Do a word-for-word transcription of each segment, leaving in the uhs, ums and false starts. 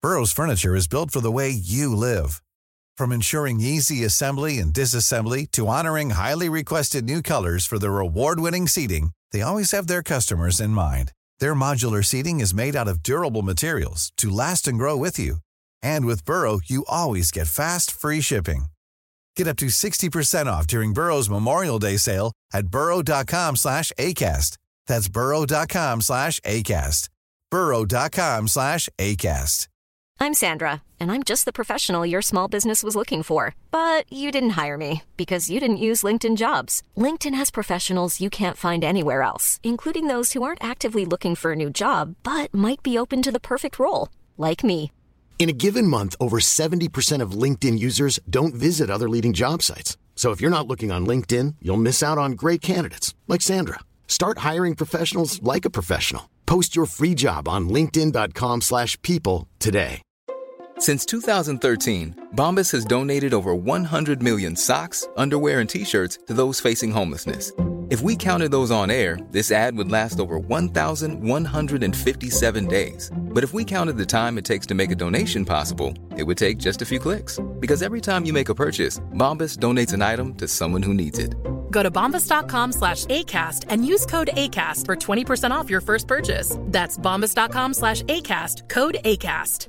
Burrow's furniture is built for the way you live. From ensuring easy assembly and disassembly to honoring highly requested new colors for their award-winning seating, they always have their customers in mind. Their modular seating is made out of durable materials to last and grow with you. And with Burrow, you always get fast, free shipping. Get up to sixty percent off during Burrow's Memorial Day sale at burrow.com slash ACAST. That's burrow.com slash ACAST. burrow.com slash ACAST. I'm Sandra, and I'm just the professional your small business was looking for. But you didn't hire me because you didn't use LinkedIn Jobs. LinkedIn has professionals you can't find anywhere else, including those who aren't actively looking for a new job, but might be open to the perfect role, like me. In a given month, over seventy percent of LinkedIn users don't visit other leading job sites. So if you're not looking on LinkedIn, you'll miss out on great candidates like Sandra. Start hiring professionals like a professional. Post your free job on linkedin.com slash people today. Since two thousand thirteen, Bombas has donated over one hundred million socks, underwear, and T-shirts to those facing homelessness. If we counted those on air, this ad would last over one thousand one hundred fifty-seven days. But if we counted the time it takes to make a donation possible, it would take just a few clicks. Because every time you make a purchase, Bombas donates an item to someone who needs it. Go to bombas.com slash ACAST and use code ACAST for twenty percent off your first purchase. That's bombas.com slash ACAST, code ACAST.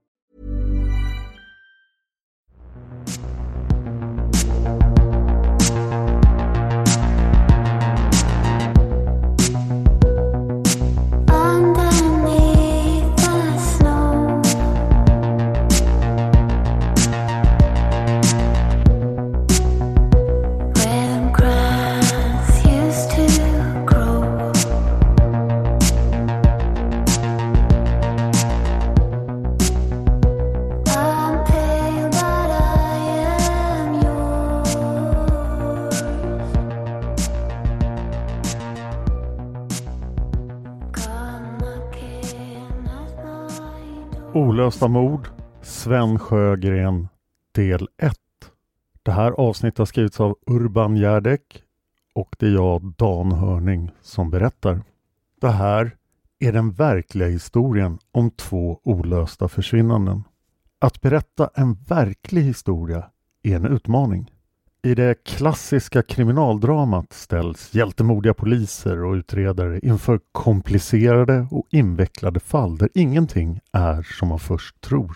Olösta mord, Sven Sjögren, del ett. Det här avsnittet har skrivits av Urban Järdek och det är jag, Dan Hörning, som berättar. Det här är den verkliga historien om två olösta försvinnanden. Att berätta en verklig historia är en utmaning. I det klassiska kriminaldramat ställs hjältemodiga poliser och utredare inför komplicerade och invecklade fall där ingenting är som man först tror.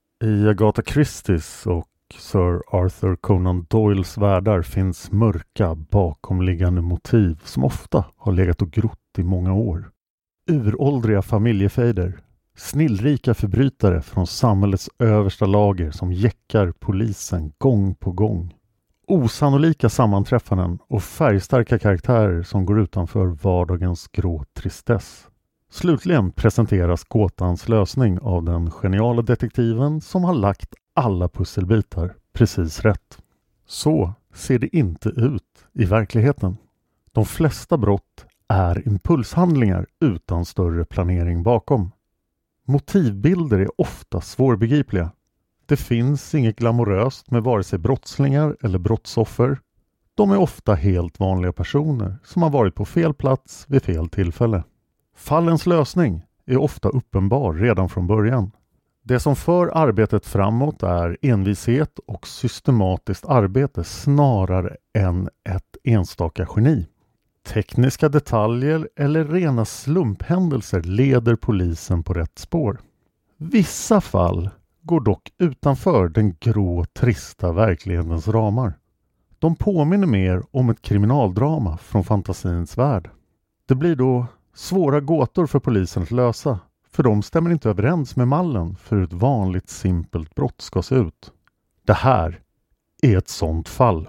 I Agatha Christies och Sir Arthur Conan Doyles världar finns mörka bakomliggande motiv som ofta har legat och grott i många år. Uråldriga familjefejder, snillrika förbrytare från samhällets översta lager som jäckar polisen gång på gång. Osannolika sammanträffanden och färgstarka karaktärer som går utanför vardagens grå tristess. Slutligen presenteras gåtans lösning av den geniala detektiven som har lagt alla pusselbitar precis rätt. Så ser det inte ut i verkligheten. De flesta brott är impulshandlingar utan större planering bakom. Motivbilder är ofta svårbegripliga. Det finns inget glamoröst med vare sig brottslingar eller brottsoffer. De är ofta helt vanliga personer som har varit på fel plats vid fel tillfälle. Fallens lösning är ofta uppenbar redan från början. Det som för arbetet framåt är envishet och systematiskt arbete snarare än ett enstaka geni. Tekniska detaljer eller rena slumphändelser leder polisen på rätt spår. Vissa fall går dock utanför den grå, trista verklighetens ramar. De påminner mer om ett kriminaldrama från fantasins värld. Det blir då svåra gåtor för polisen att lösa, för de stämmer inte överens med mallen för hur ett vanligt simpelt brott ska se ut. Det här är ett sånt fall.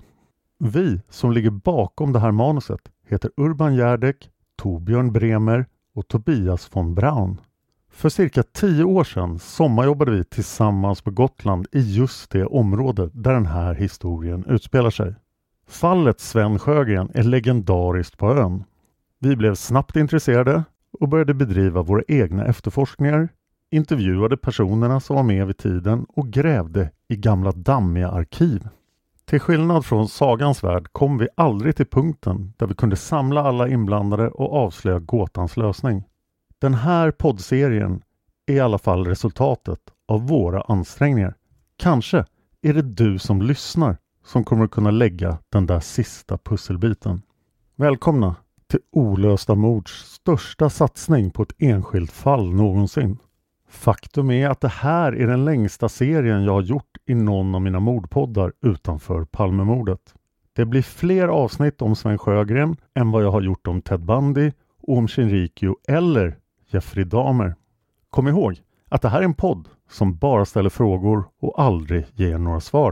Vi som ligger bakom det här manuset heter Urban Järdek, Torbjörn Bremer och Tobias von Braun. För cirka tio år sedan sommarjobbade vi tillsammans på Gotland i just det område där den här historien utspelar sig. Fallet Sven Sjögren är legendariskt på ön. Vi blev snabbt intresserade och började bedriva våra egna efterforskningar, intervjuade personerna som var med vid tiden och grävde i gamla dammiga arkiv. Till skillnad från sagans värld kom vi aldrig till punkten där vi kunde samla alla inblandade och avslöja gåtans lösning. Den här poddserien är i alla fall resultatet av våra ansträngningar. Kanske är det du som lyssnar som kommer att kunna lägga den där sista pusselbiten. Välkomna till Olösta mords största satsning på ett enskilt fall någonsin. Faktum är att det här är den längsta serien jag har gjort i någon av mina mordpoddar utanför Palmemordet. Det blir fler avsnitt om Sven Sjögren än vad jag har gjort om Ted Bundy, om Shinrikyo eller Jeffrey Dahmer. Kom ihåg att det här är en podd som bara ställer frågor och aldrig ger några svar.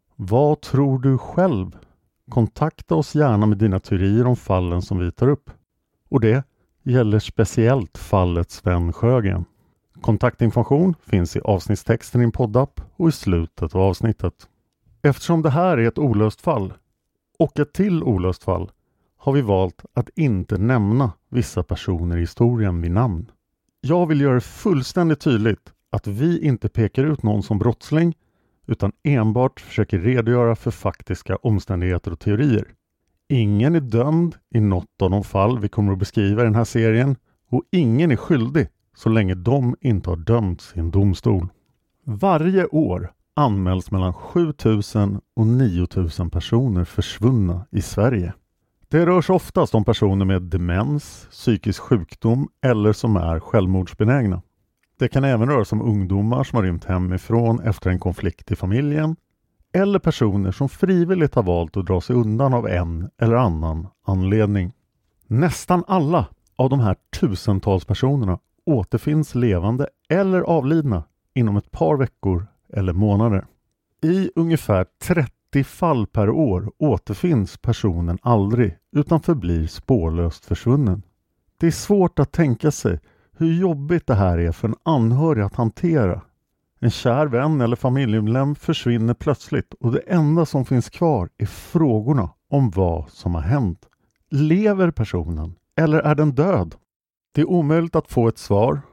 Vad tror du själv? Kontakta oss gärna med dina teorier om fallen som vi tar upp. Och det gäller speciellt fallet Sven Sjögren. Kontaktinformation finns i avsnittstexten i en poddapp och i slutet av avsnittet. Eftersom det här är ett olöst fall och ett till olöst fall har vi valt att inte nämna vissa personer i historien vid namn. Jag vill göra det fullständigt tydligt att vi inte pekar ut någon som brottsling utan enbart försöker redogöra för faktiska omständigheter och teorier. Ingen är dömd i något av de fall vi kommer att beskriva i den här serien och ingen är skyldig så länge de inte har dömts i en domstol. Varje år anmäls mellan sju tusen och nio tusen personer försvunna i Sverige. Det rör sig oftast om personer med demens, psykisk sjukdom eller som är självmordsbenägna. Det kan även röra sig om ungdomar som har rymt hemifrån efter en konflikt i familjen eller personer som frivilligt har valt att dra sig undan av en eller annan anledning. Nästan alla av de här tusentals personerna återfinns levande eller avlidna inom ett par veckor eller månader. I ungefär trettio fall per år återfinns personen aldrig utan förblir spårlöst försvunnen. Det är svårt att tänka sig hur jobbigt det här är för en anhörig att hantera. En kär vän eller familjemedlem försvinner plötsligt och det enda som finns kvar är frågorna om vad som har hänt. Lever personen eller är den död? Det är omöjligt att få ett svar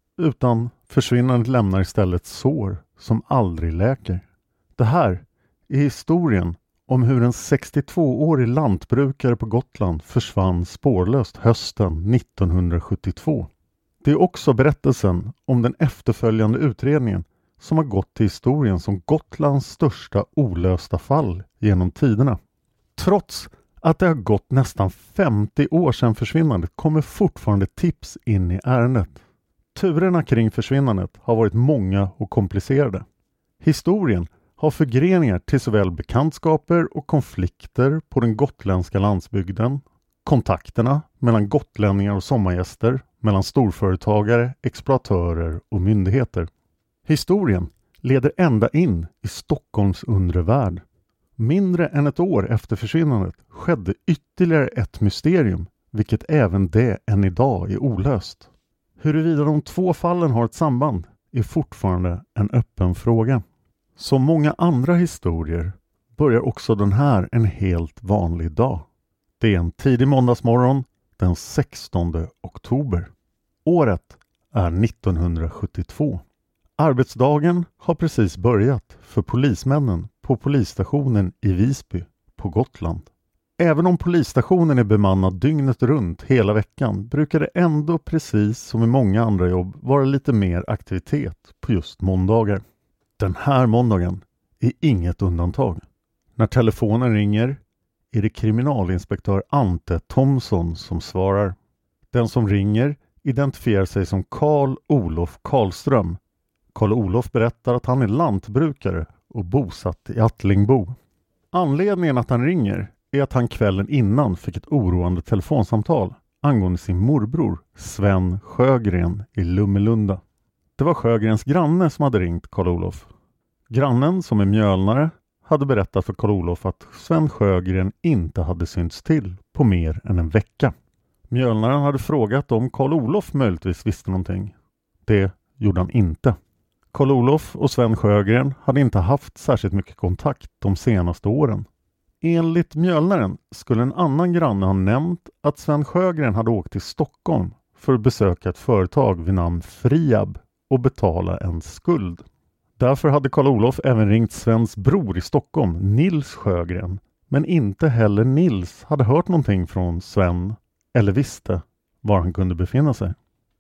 utan försvinnandet lämnar istället sår som aldrig läker. Det här är historien om hur en sextiotvåårig lantbrukare på Gotland försvann spårlöst hösten nittonhundrasjuttiotvå. Det är också berättelsen om den efterföljande utredningen som har gått till historien som Gotlands största olösta fall genom tiderna. Trots att det har gått nästan femtio år sedan försvinnandet kommer fortfarande tips in i ärendet. Turerna kring försvinnandet har varit många och komplicerade. Historien har förgreningar till såväl bekantskaper och konflikter på den gotländska landsbygden, kontakterna mellan gotlänningar och sommargäster, mellan storföretagare, exploatörer och myndigheter. Historien leder ända in i Stockholms undre värld. Mindre än ett år efter försvinnandet skedde ytterligare ett mysterium, vilket även det än idag är olöst. Huruvida de två fallen har ett samband är fortfarande en öppen fråga. Som många andra historier börjar också den här en helt vanlig dag. Det är en tidig måndagsmorgon den sextonde oktober. Året är nittonhundrasjuttiotvå. Arbetsdagen har precis börjat för polismännen på polisstationen i Visby på Gotland. Även om polisstationen är bemannad dygnet runt hela veckan brukar det ändå precis som i många andra jobb vara lite mer aktivitet på just måndagar. Den här måndagen är inget undantag. När telefonen ringer är det kriminalinspektör Ante Thomsson som svarar. Den som ringer identifierar sig som Karl Olof Karlström. Karl Olof berättar att han är lantbrukare och bosatt i Attlingbo. Anledningen att han ringer är att han kvällen innan fick ett oroande telefonsamtal angående sin morbror Sven Sjögren i Lummelunda. Det var Sjögrens granne som hade ringt Karl Olof. Grannen, som är mjölnare, hade berättat för Karl Olof att Sven Sjögren inte hade synts till på mer än en vecka. Mjölnaren hade frågat om Karl Olof möjligtvis visste någonting. Det gjorde han inte. Karl Olof och Sven Sjögren hade inte haft särskilt mycket kontakt de senaste åren. Enligt mjölnaren skulle en annan granne ha nämnt att Sven Sjögren hade åkt till Stockholm för att besöka ett företag vid namn Friab och betala en skuld. Därför hade Karl Olof även ringt Svens bror i Stockholm, Nils Sjögren, men inte heller Nils hade hört någonting från Sven eller visste var han kunde befinna sig.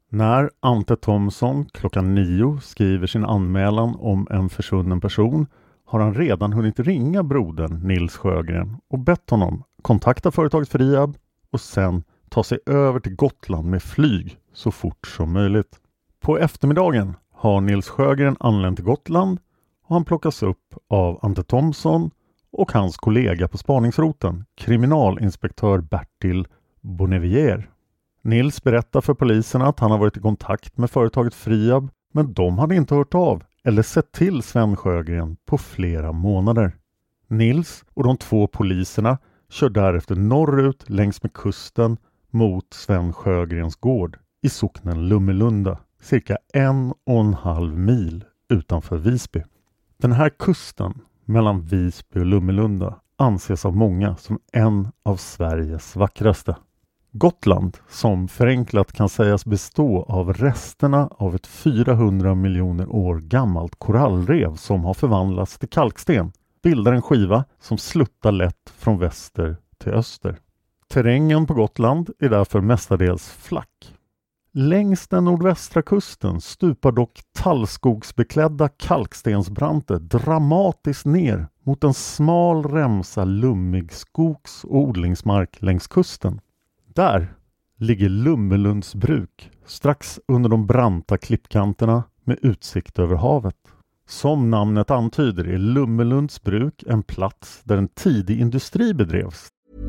När Ante Thomsson klockan nio skriver sin anmälan om en försvunnen person har han redan hunnit ringa brodern Nils Sjögren och bett honom kontakta företaget Friab och sen ta sig över till Gotland med flyg så fort som möjligt. På eftermiddagen har Nils Sjögren anlänt till Gotland och han plockas upp av Ante Thomsson och hans kollega på spaningsroten, kriminalinspektör Bertil Bonnevier. Nils berättar för polisen att han har varit i kontakt med företaget Friab, men de hade inte hört av eller sett till Sven Sjögren på flera månader. Nils och de två poliserna kör därefter norrut längs med kusten mot Sven Sjögrens gård i socknen Lummelunda, cirka en och en halv mil utanför Visby. Den här kusten mellan Visby och Lummelunda anses av många som en av Sveriges vackraste. Gotland, som förenklat kan sägas bestå av resterna av ett fyrahundra miljoner år gammalt korallrev som har förvandlats till kalksten, bildar en skiva som sluttar lätt från väster till öster. Terrängen på Gotland är därför mestadels flack. Längs den nordvästra kusten stupar dock tallskogsbeklädda kalkstensbranter dramatiskt ner mot en smal remsa lummig skogs- och odlingsmark längs kusten. Där ligger Lummelunds bruk strax under de branta klippkanterna med utsikt över havet. Som namnet antyder är Lummelunds bruk en plats där en tidig industri bedrevs.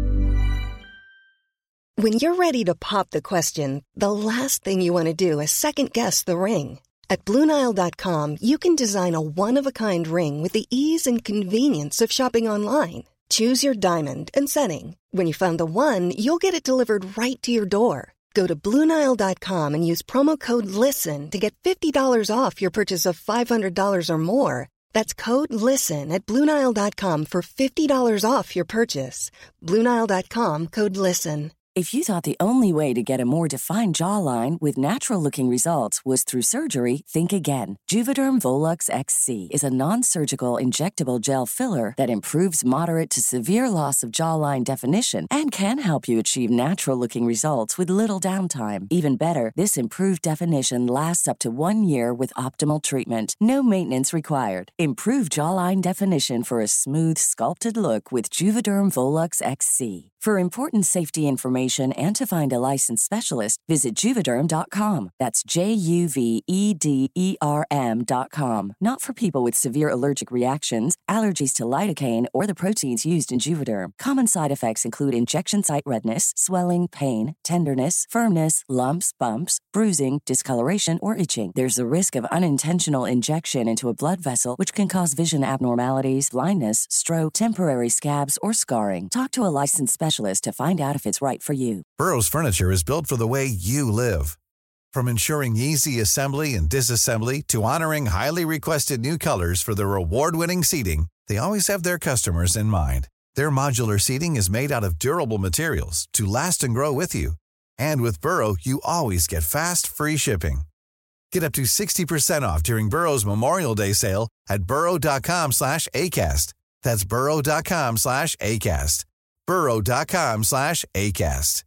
When you're ready to pop the question, the last thing you want to do is second guess the ring. At Blue Nile dot com, you can design a one-of-a-kind ring with the ease and convenience of shopping online. Choose your diamond and setting. When you find the one, you'll get it delivered right to your door. Go to Blue Nile dot com and use promo code LISTEN to get fifty dollars off your purchase of five hundred dollars or more. That's code LISTEN at Blue Nile dot com for fifty dollars off your purchase. Blue Nile dot com, code LISTEN. If you thought the only way to get a more defined jawline with natural-looking results was through surgery, think again. Juvederm Volux X C is a non-surgical injectable gel filler that improves moderate to severe loss of jawline definition and can help you achieve natural-looking results with little downtime. Even better, this improved definition lasts up to one year with optimal treatment. No maintenance required. Improve jawline definition for a smooth, sculpted look with Juvederm Volux X C. For important safety information and to find a licensed specialist, visit Juvederm dot com. That's J U V E D E R M dot com. Not for people with severe allergic reactions, allergies to lidocaine, or the proteins used in Juvederm. Common side effects include injection site redness, swelling, pain, tenderness, firmness, lumps, bumps, bruising, discoloration, or itching. There's a risk of unintentional injection into a blood vessel, which can cause vision abnormalities, blindness, stroke, temporary scabs, or scarring. Talk to a licensed specialist to find out if it's right for you. Burrow's furniture is built for the way you live. From ensuring easy assembly and disassembly to honoring highly requested new colors for their award-winning seating, they always have their customers in mind. Their modular seating is made out of durable materials to last and grow with you. And with Burrow, you always get fast, free shipping. Get up to sixty percent off during Burrow's Memorial Day sale at burrow dot com slash acast. That's burrow dot com slash acast. burrow dot com slash acast.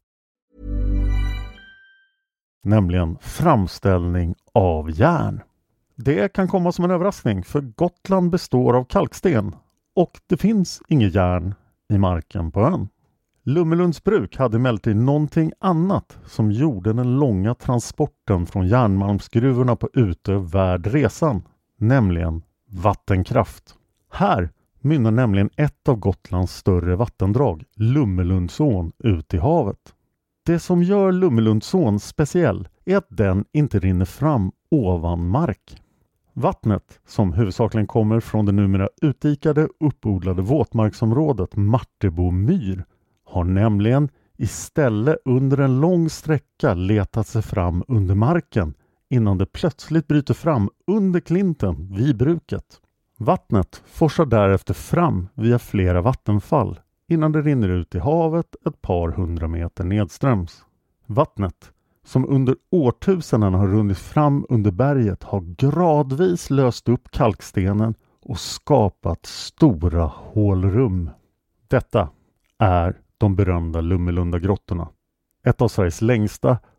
Nämligen framställning av järn. Det kan komma som en överraskning, för Gotland består av kalksten och det finns inget järn i marken på ön. Lummelunds bruk hade emellertid någonting annat som gjorde den långa transporten från järnmalmsgruvorna på Utö värd resan, nämligen vattenkraft. Här mynnar nämligen ett av Gotlands större vattendrag, Lummelundsån, ut i havet. Det som gör Lummelundsån speciell är att den inte rinner fram ovan mark. Vattnet, som huvudsakligen kommer från det numera utdikade uppodlade våtmarksområdet Martebo myr, har nämligen istället under en lång sträcka letat sig fram under marken innan det plötsligt bryter fram under klinten vid bruket. Vattnet forsar därefter fram via flera vattenfall innan det rinner ut i havet ett par hundra meter nedströms. Vattnet, som under årtusenden har runnit fram under berget, har gradvis löst upp kalkstenen och skapat stora hålrum. Detta är de berömda Lummelundagrottorna. Ett av Sveriges längsta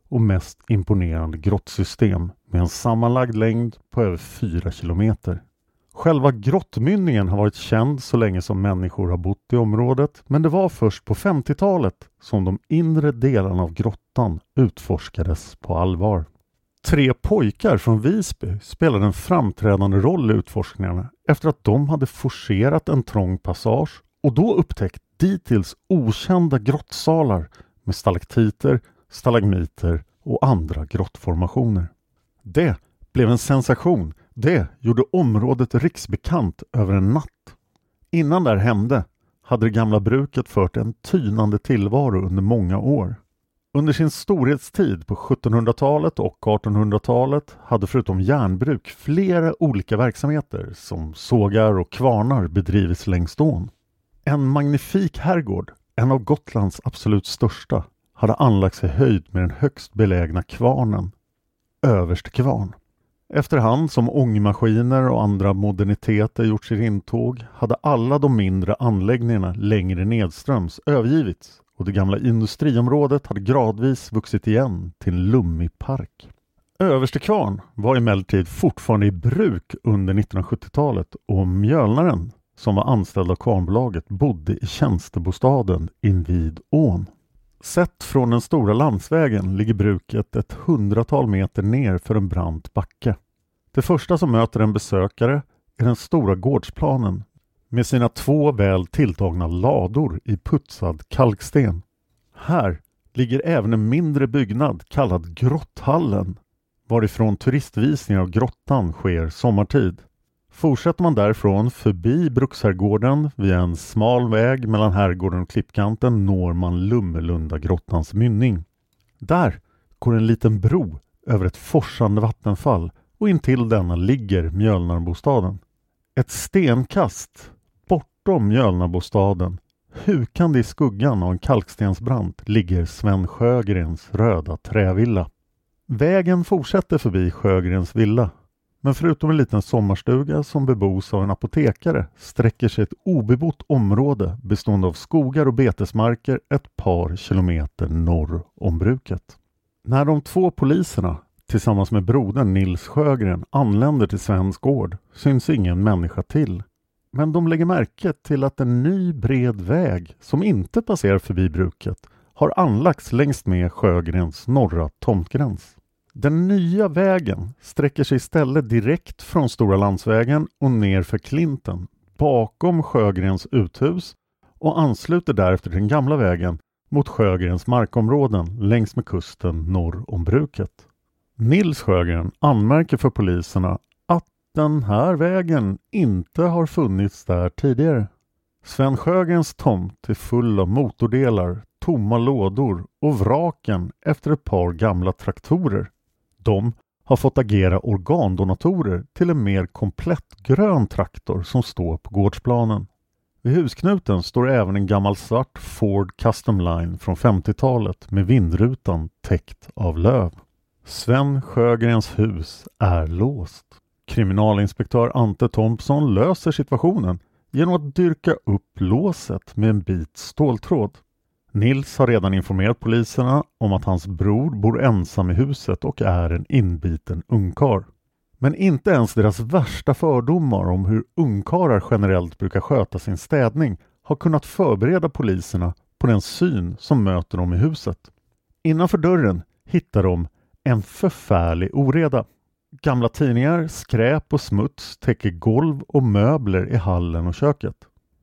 och mest imponerande grottsystem med en sammanlagd längd på över fyra kilometer. Själva grottmynningen har varit känd så länge som människor har bott i området, men det var först på femtiotalet som de inre delarna av grottan utforskades på allvar. Tre pojkar från Visby spelade en framträdande roll i utforskningarna efter att de hade forcerat en trång passage och då upptäckt dittills okända grottsalar med stalaktiter, stalagmiter och andra grottformationer. Det blev en sensation. Det gjorde området riksbekant över en natt. Innan det hände hade det gamla bruket fört en tynande tillvaro under många år. Under sin storhetstid på sjuttonhundratalet och artonhundratalet hade förutom järnbruk flera olika verksamheter som sågar och kvarnar bedrivits längs ån. En magnifik herrgård, en av Gotlands absolut största, hade anlagts i höjd med den högst belägna kvarnen, Överstekvarn. Efterhand som ångmaskiner och andra moderniteter gjort sitt intåg hade alla de mindre anläggningarna längre nedströms övergivits och det gamla industriområdet hade gradvis vuxit igen till en lummig park. Överstekvarn var emellertid fortfarande i bruk under nittonhundrasjuttiotalet och mjölnaren som var anställd av kvarnbolaget bodde i tjänstebostaden invid ån. Sett från den stora landsvägen ligger bruket ett hundratal meter ner för en brant backe. Det första som möter en besökare är den stora gårdsplanen med sina två väl tilltagna lador i putsad kalksten. Här ligger även en mindre byggnad kallad Grotthallen, varifrån turistvisningar av grottan sker sommartid. Fortsätter man därifrån förbi Bruksherrgården via en smal väg mellan herrgården och klippkanten når man Lummelunda grottans mynning. Där går en liten bro över ett forsande vattenfall och intill denna ligger Mjölnarbostaden. Ett stenkast bortom Mjölnarbostaden, hukande i skuggan av en kalkstensbrant, ligger Sven Sjögrens röda trävilla. Vägen fortsätter förbi Sjögrens villa. Men förutom en liten sommarstuga som bebos av en apotekare sträcker sig ett obebott område bestående av skogar och betesmarker ett par kilometer norr om bruket. När de två poliserna tillsammans med brodern Nils Sjögren anländer till Svens gård syns ingen människa till. Men de lägger märke till att en ny bred väg som inte passerar förbi bruket har anlagts längs med Sjögrens norra tomtgräns. Den nya vägen sträcker sig istället direkt från Stora landsvägen och ner för klinten bakom Sjögrens uthus och ansluter därefter den gamla vägen mot Sjögrens markområden längs med kusten norr om bruket. Nils Sjögren anmärker för poliserna att den här vägen inte har funnits där tidigare. Sven Sjögrens tomt är full av motordelar, tomma lådor och vraken efter ett par gamla traktorer. De har fått agera organdonatorer till en mer komplett grön traktor som står på gårdsplanen. Vid husknuten står även en gammal svart Ford Custom Line från femtiotalet med vindrutan täckt av löv. Sven Sjögrens hus är låst. Kriminalinspektör Ante Thompson löser situationen genom att dyrka upp låset med en bit ståltråd. Nils har redan informerat poliserna om att hans bror bor ensam i huset och är en inbiten ungkar. Men inte ens deras värsta fördomar om hur ungkarar generellt brukar sköta sin städning har kunnat förbereda poliserna på den syn som möter dem i huset. Innanför dörren hittar de en förfärlig oreda. Gamla tidningar, skräp och smuts täcker golv och möbler i hallen och köket.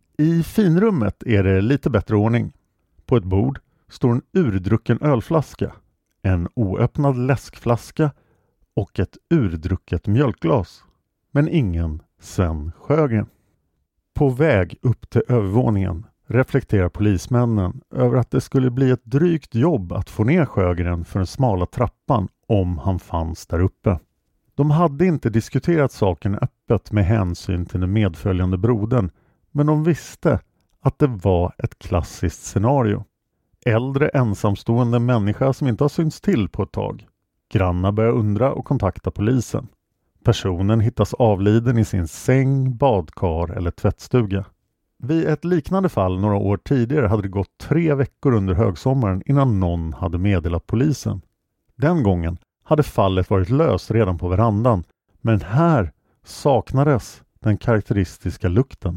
I finrummet är det lite bättre ordning. På ett bord står en urdrucken ölflaska, en oöppnad läskflaska och ett urdrucket mjölkglas. Men ingen Sven Sjögren. På väg upp till övervåningen reflekterar polismännen över att det skulle bli ett drygt jobb att få ner Sjögren för den smala trappan om han fanns där uppe. De hade inte diskuterat saken öppet med hänsyn till den medföljande brodern, men de visste att det var ett klassiskt scenario. Äldre ensamstående människa som inte har synts till på ett tag. Grannar börjar undra och kontakta polisen. Personen hittas avliden i sin säng, badkar eller tvättstuga. Vid ett liknande fall några år tidigare hade det gått tre veckor under högsommaren innan någon hade meddelat polisen. Den gången hade fallet varit löst redan på verandan, men här saknades den karaktäristiska lukten.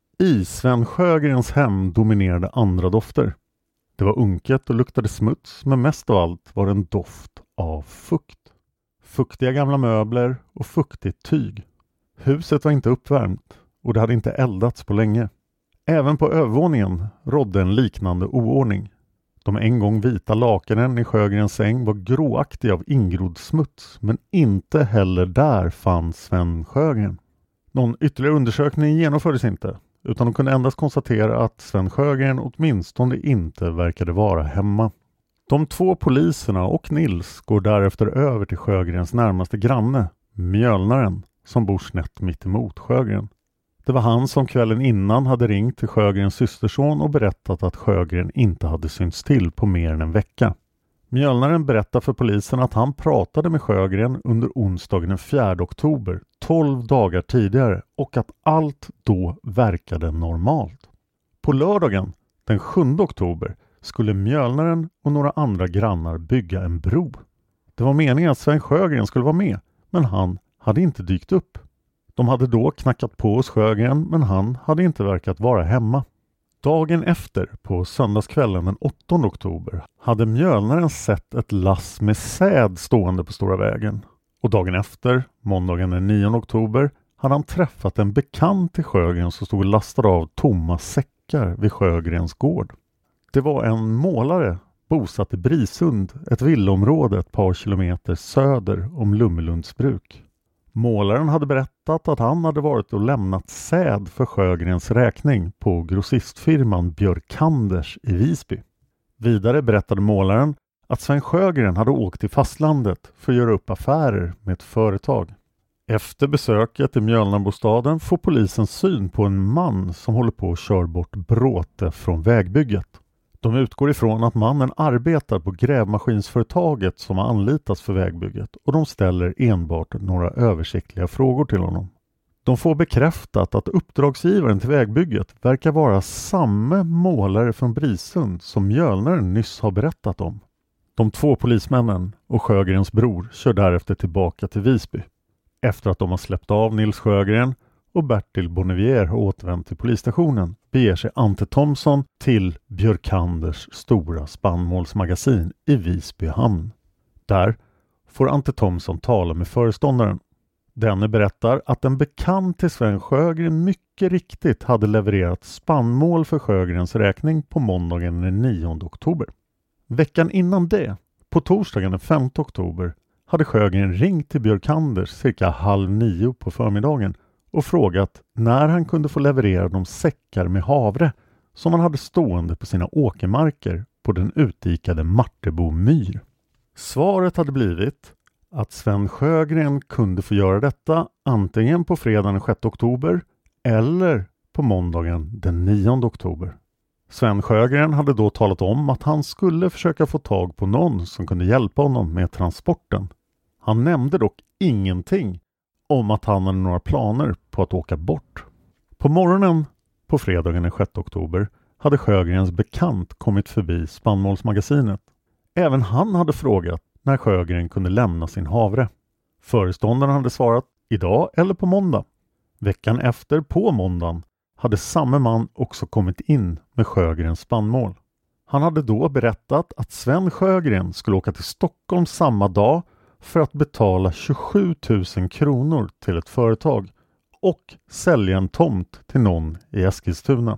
I Sven Sjögrens hem dominerade andra dofter. Det var unket och luktade smuts, men mest av allt var det en doft av fukt. Fuktiga gamla möbler och fuktigt tyg. Huset var inte uppvärmt och det hade inte eldats på länge. Även på övervåningen rådde en liknande oordning. De en gång vita lakanen i Sjögrens säng var gråaktiga av ingrodd smuts, men inte heller där fanns Sven Sjögren. Någon ytterligare undersökning genomfördes inte, utan de kunde endast konstatera att Sven Sjögren åtminstone inte verkade vara hemma. De två poliserna och Nils går därefter över till Sjögrens närmaste granne, Mjölnaren, som bor snett mitt emot Sjögren. Det var han som kvällen innan hade ringt till Sjögrens systerson och berättat att Sjögren inte hade synts till på mer än en vecka. Mjölnaren berättar för polisen att han pratade med Sjögren under onsdagen den fjärde oktober, tolv dagar tidigare, och att allt då verkade normalt. På lördagen, den sjunde oktober, skulle Mjölnaren och några andra grannar bygga en bro. Det var meningen att Sven Sjögren skulle vara med, men han hade inte dykt upp. De hade då knackat på hos Sjögren, men han hade inte verkat vara hemma. Dagen efter, på söndagskvällen den åttonde oktober, hade Mjölnaren sett ett lass med säd stående på Stora vägen. Och dagen efter, måndagen den nionde oktober, hade han träffat en bekant till Sjögren som stod lastad av tomma säckar vid Sjögrens gård. Det var en målare bosatt i Brisund, ett villaområde ett par kilometer söder om Lummelunds bruk. Målaren hade berättat att han hade varit och lämnat säd för Sjögrens räkning på grossistfirman Björkanders i Visby. Vidare berättade målaren att Sven Sjögren hade åkt till fastlandet för att göra upp affärer med ett företag. Efter besöket i Mjölnarbostaden får polisen syn på en man som håller på att köra bort bråte från vägbygget. De utgår ifrån att mannen arbetar på grävmaskinsföretaget som har anlitats för vägbygget, och de ställer enbart några översiktliga frågor till honom. De får bekräftat att uppdragsgivaren till vägbygget verkar vara samma målare från Brisund som Mjölnaren nyss har berättat om. De två polismännen och Sjögrens bror kör därefter tillbaka till Visby. Efter att de har släppt av Nils Sjögren och Bertil Bonnevier har återvänt till polisstationen, beger sig Ante Thomsson till Björkanders stora spannmålsmagasin i Visby hamn. Där får Ante Thomsson tala med föreståndaren. Denne berättar att en bekant till Sven Sjögren mycket riktigt hade levererat spannmål för Sjögrens räkning på måndagen den nionde oktober. Veckan innan det, på torsdagen den femte oktober, hade Sjögren ringt till Björkanders cirka halv nio på förmiddagen och frågat när han kunde få leverera de säckar med havre som han hade stående på sina åkermarker på den utdikade Martebo myr. Svaret hade blivit att Sven Sjögren kunde få göra detta antingen på fredagen den sjätte oktober eller på måndagen den nionde oktober. Sven Sjögren hade då talat om att han skulle försöka få tag på någon som kunde hjälpa honom med transporten. Han nämnde dock ingenting om att han hade några planer på att åka bort. På morgonen på fredagen den sjätte oktober hade Sjögrens bekant kommit förbi spannmålsmagasinet. Även han hade frågat när Sjögren kunde lämna sin havre. Föreståndaren hade svarat idag eller på måndag. Veckan efter, på måndagen, hade samma man också kommit in med Sjögrens spannmål. Han hade då berättat att Sven Sjögren skulle åka till Stockholm samma dag för att betala tjugosju tusen kronor till ett företag och sälja en tomt till någon i Eskilstuna.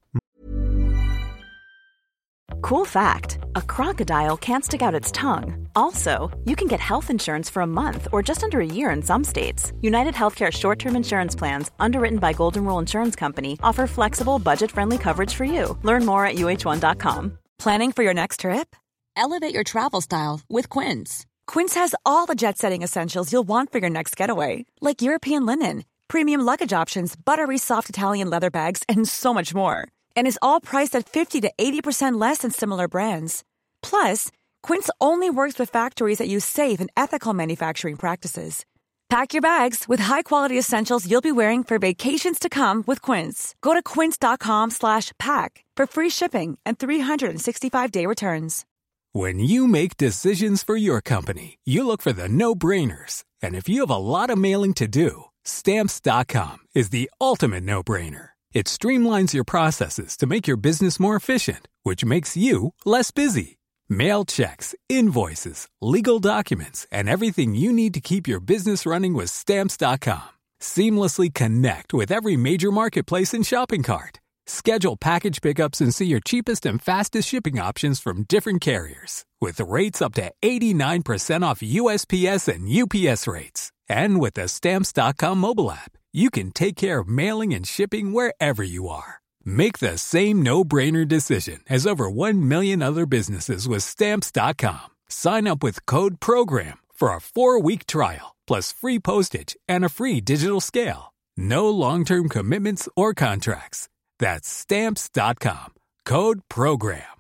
Cool fact, a crocodile can't stick out its tongue. Also, you can get health insurance for a month or just under a year in some states. United Healthcare short-term insurance plans, underwritten by Golden Rule Insurance Company, offer flexible, budget-friendly coverage for you. Learn more at U H one dot com. Planning for your next trip? Elevate your travel style with Quince. Quince has all the jet-setting essentials you'll want for your next getaway, like European linen, premium luggage options, buttery soft Italian leather bags, and so much more. And is all priced at fifty to eighty percent less than similar brands. Plus, Quince only works with factories that use safe and ethical manufacturing practices. Pack your bags with high-quality essentials you'll be wearing for vacations to come with Quince. Go to quince dot com slash pack for free shipping and three hundred sixty-five day returns. When you make decisions for your company, you look for the no-brainers. And if you have a lot of mailing to do, Stamps dot com is the ultimate no-brainer. It streamlines your processes to make your business more efficient, which makes you less busy. Mail checks, invoices, legal documents, and everything you need to keep your business running with Stamps dot com. Seamlessly connect with every major marketplace and shopping cart. Schedule package pickups and see your cheapest and fastest shipping options from different carriers. With rates up to eighty-nine percent off U S P S and U P S rates. And with the Stamps dot com mobile app, you can take care of mailing and shipping wherever you are. Make the same no-brainer decision as over one million other businesses with Stamps dot com. Sign up with code PROGRAM for a four-week trial, plus free postage and a free digital scale. No long-term commitments or contracts. That's Stamps dot com. Code PROGRAM.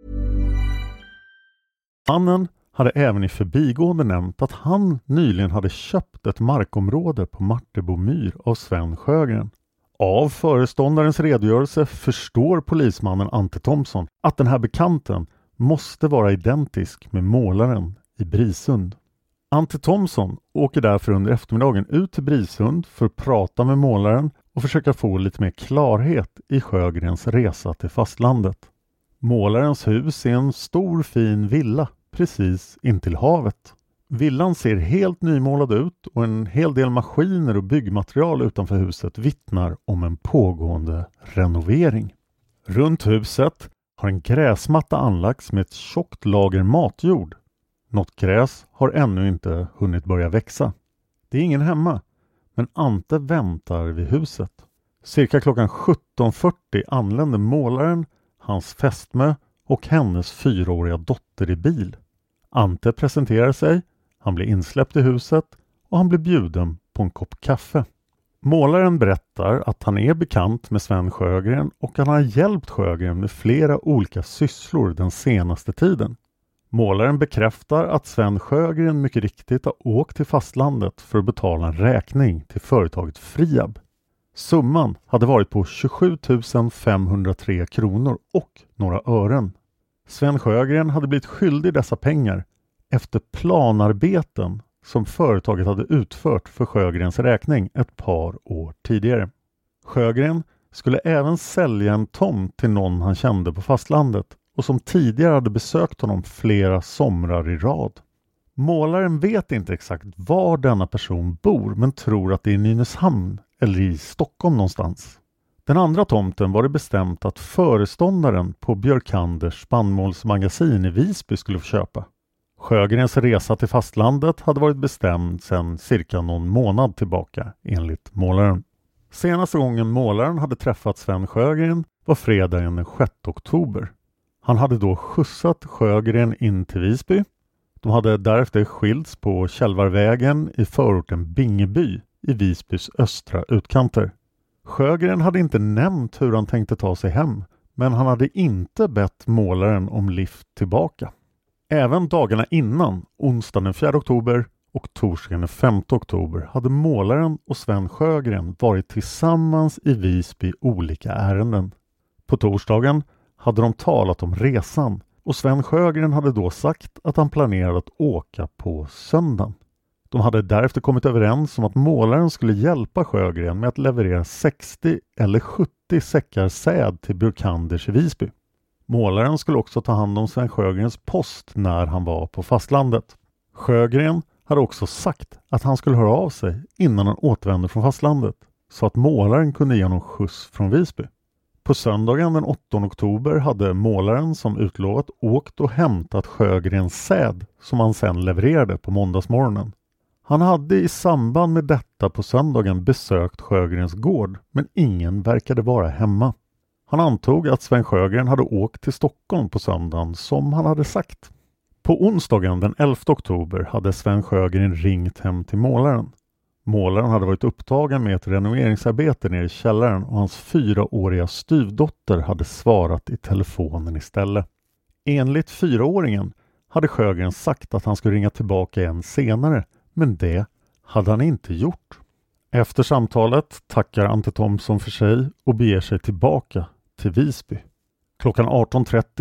Mannen hade även i förbigående nämnt att han nyligen hade köpt ett markområde på Martebo myr av Sven Sjögren. Av föreståndarens redogörelse förstår polismannen Ante Thomsson att den här bekanten måste vara identisk med målaren i Brisund. Ante Thomsson åker därför under eftermiddagen ut till Brisund för att prata med målaren och försöka få lite mer klarhet i Sjögrens resa till fastlandet. Målarens hus är en stor fin villa precis intill havet. Villan ser helt nymålad ut och en hel del maskiner och byggmaterial utanför huset vittnar om en pågående renovering. Runt huset har en gräsmatta anlagts med ett tjockt lager matjord. Något gräs har ännu inte hunnit börja växa. Det är ingen hemma, men Ante väntar vid huset. Cirka klockan sjutton fyrtio anländer målaren, hans fästmö och hennes fyraåriga dotter i bil. Ante presenterar sig, han blir insläppt i huset och han blir bjuden på en kopp kaffe. Målaren berättar att han är bekant med Sven Sjögren och han har hjälpt Sjögren med flera olika sysslor den senaste tiden. Målaren bekräftar att Sven Sjögren mycket riktigt har åkt till fastlandet för att betala en räkning till företaget Friab. Summan hade varit på tjugosju tusen femhundratre kronor och några ören. Sven Sjögren hade blivit skyldig dessa pengar efter planarbeten som företaget hade utfört för Sjögrens räkning ett par år tidigare. Sjögren skulle även sälja en tomt till någon han kände på fastlandet och som tidigare hade besökt honom flera somrar i rad. Målaren vet inte exakt var denna person bor men tror att det är i Nynäshamn eller i Stockholm någonstans. Den andra tomten var det bestämt att föreståndaren på Björkanders spannmålsmagasin i Visby skulle få köpa. Sjögrens resa till fastlandet hade varit bestämd sedan cirka någon månad tillbaka enligt målaren. Senaste gången målaren hade träffat Sven Sjögren var fredagen den sjätte oktober. Han hade då skjutsat Sjögren in till Visby. De hade därefter skilts på Kälvarvägen i förorten Bingeby i Visbys östra utkanter. Sjögren hade inte nämnt hur han tänkte ta sig hem, men han hade inte bett målaren om lift tillbaka. Även dagarna innan, onsdagen den fjärde oktober och torsdagen den femte oktober, hade målaren och Sven Sjögren varit tillsammans i Visby olika ärenden. På torsdagen hade de talat om resan och Sven Sjögren hade då sagt att han planerade att åka på söndagen. De hade därefter kommit överens om att målaren skulle hjälpa Sjögren med att leverera sextio eller sjuttio säckar säd till Björkanders i Visby. Målaren skulle också ta hand om Sven Sjögrens post när han var på fastlandet. Sjögren hade också sagt att han skulle höra av sig innan han återvände från fastlandet så att målaren kunde ge honom skjuts från Visby. På söndagen den åttonde oktober hade målaren som utlovat åkt och hämtat Sjögrens säd som han sedan levererade på måndagsmorgonen. Han hade i samband med detta på söndagen besökt Sjögrens gård men ingen verkade vara hemma. Han antog att Sven Sjögren hade åkt till Stockholm på söndagen som han hade sagt. På onsdagen den elfte oktober hade Sven Sjögren ringt hem till målaren. Målaren hade varit upptagen med ett renoveringsarbete nere i källaren och hans fyraåriga styvdotter hade svarat i telefonen istället. Enligt fyraåringen hade Sjögren sagt att han skulle ringa tillbaka igen senare, men det hade han inte gjort. Efter samtalet tackar Ante Thomsson för sig och beger sig tillbaka till Visby. Klockan arton trettio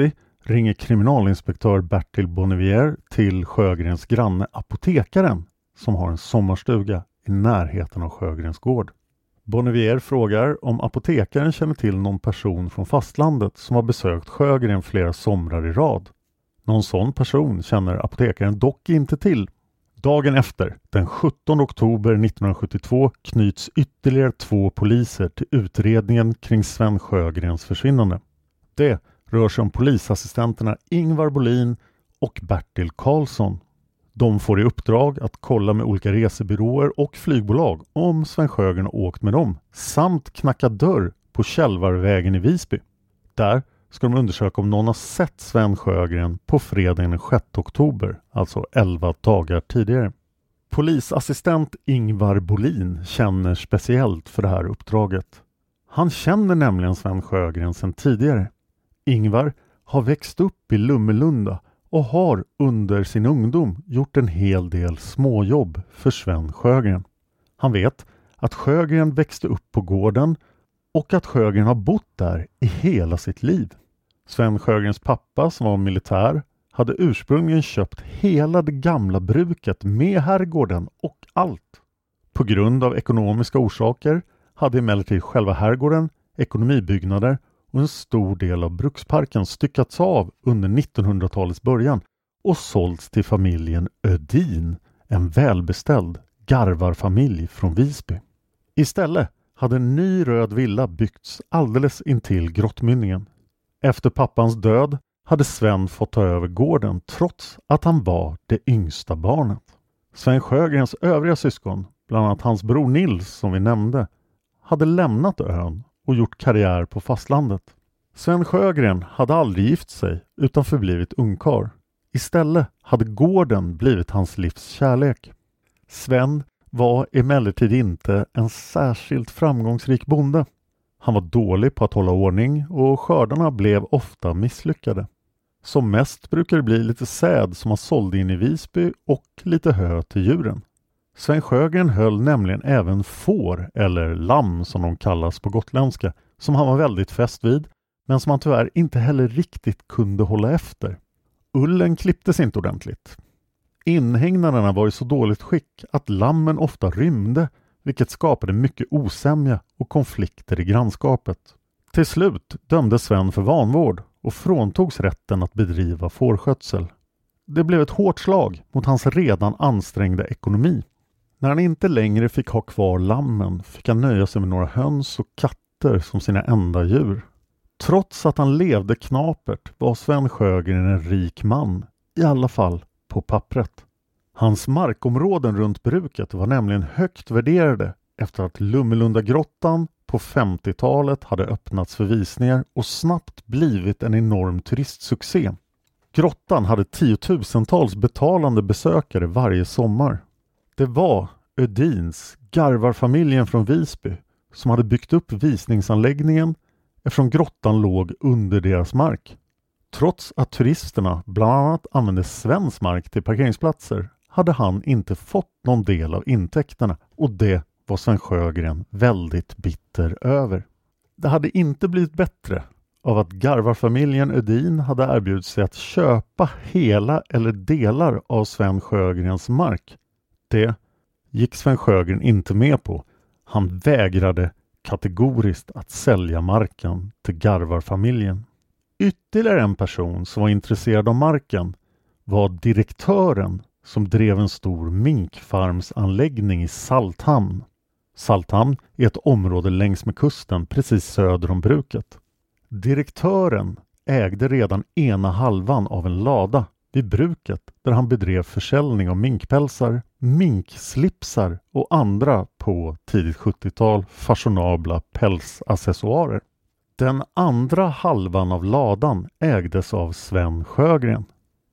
ringer kriminalinspektör Bertil Bonnevier till Sjögrens granne apotekaren som har en sommarstuga i närheten av Sjögrens gård. Bonnevier frågar om apotekaren känner till någon person från fastlandet som har besökt Sjögren flera somrar i rad. Någon sån person känner apotekaren dock inte till. Dagen efter, den sjuttonde oktober nittonhundrasjuttiotvå, knyts ytterligare två poliser till utredningen kring Sven Sjögrens försvinnande. Det rör sig om polisassistenterna Ingvar Bolin och Bertil Karlsson. De får i uppdrag att kolla med olika resebyråer och flygbolag om Sven Sjögren har åkt med dem, samt knacka dörr på Kälvarvägen i Visby. Där ska de undersöka om någon har sett Sven Sjögren på fredagen den sjätte oktober, alltså elva dagar tidigare. Polisassistent Ingvar Bolin känner speciellt för det här uppdraget. Han känner nämligen Sven Sjögren sedan tidigare. Ingvar har växt upp i Lummelunda och har under sin ungdom gjort en hel del småjobb för Sven Sjögren. Han vet att Sjögren växte upp på gården och att Sjögren har bott där i hela sitt liv. Sven Sjögrens pappa, som var militär, hade ursprungligen köpt hela det gamla bruket med herrgården och allt. På grund av ekonomiska orsaker hade emellertid själva herrgården, ekonomibyggnader och en stor del av bruksparken styckats av under nittonhundratalets början och sålts till familjen Ödin, en välbeställd garvarfamilj från Visby. Istället hade en ny röd villa byggts alldeles intill grottmynningen. Efter pappans död hade Sven fått ta över gården trots att han var det yngsta barnet. Sven Sjögrens övriga syskon, bland annat hans bror Nils som vi nämnde, hade lämnat ön och gjort karriär på fastlandet. Sven Sjögren hade aldrig gift sig utan förblivit ungkarl. Istället hade gården blivit hans livs kärlek. Sven var emellertid inte en särskilt framgångsrik bonde. Han var dålig på att hålla ordning och skördarna blev ofta misslyckade. Som mest brukar det bli lite säd som han sålde in i Visby och lite hö till djuren. Sven Sjögren höll nämligen även får, eller lamm som de kallas på gotländska, som han var väldigt fäst vid, men som han tyvärr inte heller riktigt kunde hålla efter. Ullen klipptes inte ordentligt. Inhägnaderna var i så dåligt skick att lammen ofta rymde, vilket skapade mycket osämja och konflikter i grannskapet. Till slut dömdes Sven för vanvård och fråntogs rätten att bedriva fårskötsel. Det blev ett hårt slag mot hans redan ansträngda ekonomi. När han inte längre fick ha kvar lammen fick han nöja sig med några höns och katter som sina enda djur. Trots att han levde knapert var Sven Sjögren en rik man, i alla fall på pappret. Hans markområden runt bruket var nämligen högt värderade efter att Lummelundagrottan på femtiotalet hade öppnats för visningar och snabbt blivit en enorm turistsuccé. Grottan hade tiotusentals betalande besökare varje sommar. Det var Ödins, garvarfamiljen från Visby, som hade byggt upp visningsanläggningen eftersom grottan låg under deras mark. Trots att turisterna bland annat använde Svens mark till parkeringsplatser hade han inte fått någon del av intäkterna och det var Sven Sjögren väldigt bitter över. Det hade inte blivit bättre av att garvarfamiljen Ödin hade erbjudit sig att köpa hela eller delar av Sven Sjögrens mark. Det gick Sven Sjögren inte med på. Han vägrade kategoriskt att sälja marken till garvarfamiljen. Ytterligare en person som var intresserad av marken var direktören som drev en stor minkfarmsanläggning i Salthamn. Salthamn är ett område längs med kusten precis söder om bruket. Direktören ägde redan ena halvan av en lada vid bruket där han bedrev försäljning av minkpälsar, minkslipsar och andra på tidigt sjuttiotal fashionabla pälsaccessoarer. Den andra halvan av ladan ägdes av Sven Sjögren.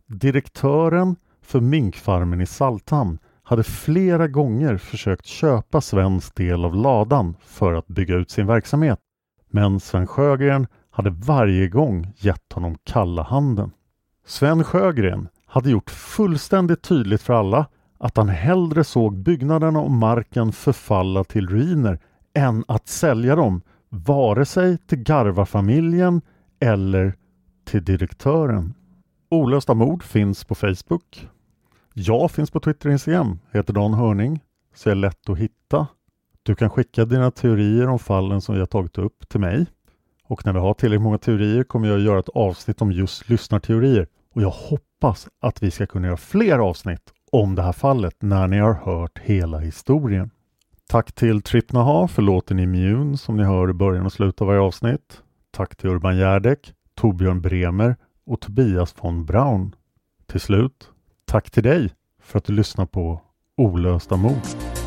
Direktören för minkfarmen i Salthamn hade flera gånger försökt köpa Svens del av ladan för att bygga ut sin verksamhet. Men Sven Sjögren hade varje gång gett honom kalla handen. Sven Sjögren hade gjort fullständigt tydligt för alla att han hellre såg byggnaderna och marken förfalla till ruiner än att sälja dem, vare sig till garvarfamiljen eller till direktören. Olösta mord finns på Facebook. Jag finns på Twitter och Instagram, heter Dan Hörning, så är lätt att hitta. Du kan skicka dina teorier om fallen som vi har tagit upp till mig. Och när vi har tillräckligt många teorier kommer jag göra ett avsnitt om just lyssnarteorier. Och jag hoppas att vi ska kunna göra fler avsnitt om det här fallet när ni har hört hela historien. Tack till Tripp Naha för låten Immune som ni hör i början och slutet av varje avsnitt. Tack till Urban Järdek, Torbjörn Bremer och Tobias von Braun. Till slut, tack till dig för att du lyssnar på Olösta mord.